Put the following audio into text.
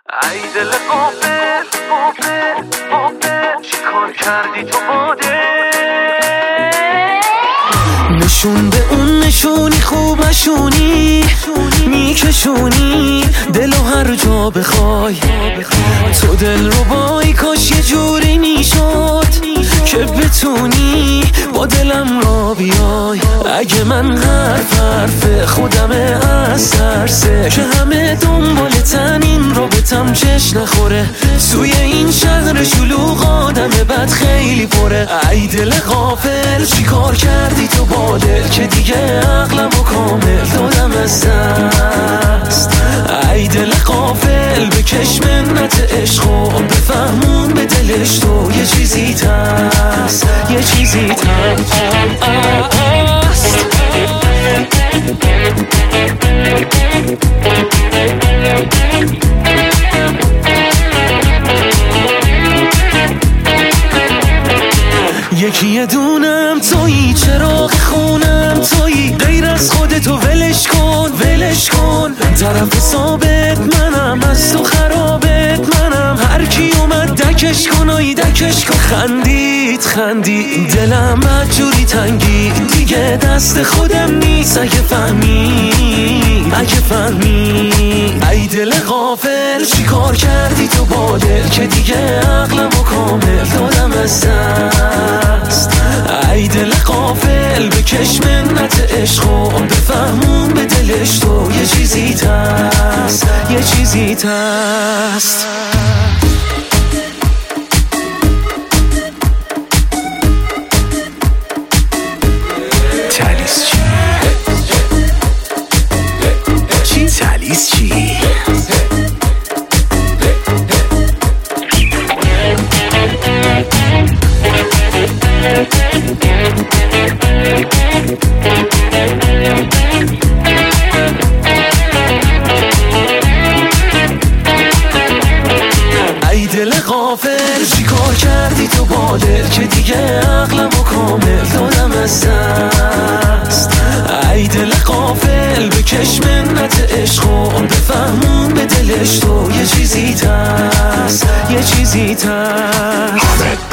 ای دل غافل غافل غافل چی کار کردی تو باده؟ نشون به اون نشونی خوب نشونی میکشونی دلو هر جا بخوای تو دل رو بای کاش یه جوری میشد که بتونی با دلم را بیای اگه من حرف خودمه از ترسه که همه دنبالتن این رابطم چش نخوره توی این شهر شلوغ آدم بد خیلی پره ای دل غافل چی کار کردی تو با دل که دیگه عقلمو کامل دادم از دست ای دل غافل بکش منت عشق و بفهمون به دلش تو یه چیزی هست یه چیزی هست یکی یه دونم تویی چراغ خونم تویی غیر از خودتو ولش کن ولش کن طرف ثابت منم از تو خرابت منم هر کی اومد دکش کن آی دکش کن خندید دلم بدجوری تنگید دیگه دست خودم نیست اگه فهمی ای دل غافل چی کار کردی تو با دل که دیگه عقلمو کامل دادم از دست ای دل غافل بکش منت عشق و بفهمون به دلش تو یه چیزی هست یه چیزی هست ای دل غافل چی کار کردی تو با دل که دیگه عقلمو کامل دادم از دست ای دل غافل بکش منت عشق و بفهمون به دلش تو یه چیزی هست یه چیزی هست